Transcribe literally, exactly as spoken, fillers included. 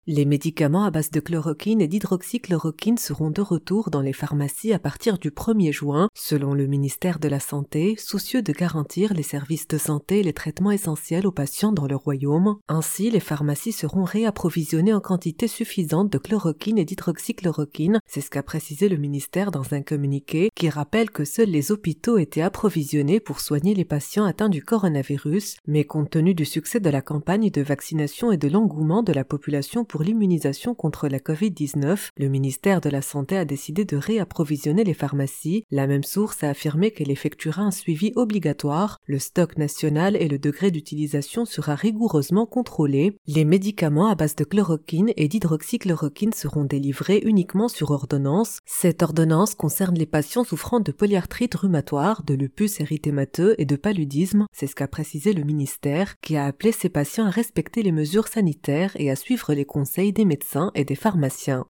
Les médicaments à base de chloroquine et d'hydroxychloroquine seront de retour dans les pharmacies à partir du premier juin, selon le ministère de la Santé, soucieux de garantir les services de santé et les traitements essentiels aux patients dans le royaume. Ainsi, les pharmacies seront réapprovisionnées en quantité suffisante de chloroquine et d'hydroxychloroquine, c'est ce qu'a précisé le ministère dans un communiqué qui rappelle que seuls les hôpitaux étaient approvisionnés pour soigner les patients atteints du coronavirus, mais compte tenu du succès de la campagne de vaccination et de l'engouement de la population pour l'immunisation contre la covid dix-neuf, le ministère de la Santé a décidé de réapprovisionner les pharmacies. La même source a affirmé qu'elle effectuera un suivi obligatoire. Le stock national et le degré d'utilisation sera rigoureusement contrôlé. Les médicaments à base de chloroquine et d'hydroxychloroquine seront délivrés uniquement sur ordonnance. Cette ordonnance concerne les patients souffrant de polyarthrite rhumatoire, de lupus érythémateux et de paludisme. C'est ce qu'a précisé le ministère, qui a appelé ces patients à respecter les mesures sanitaires et à suivre les conseils des médecins et des pharmaciens.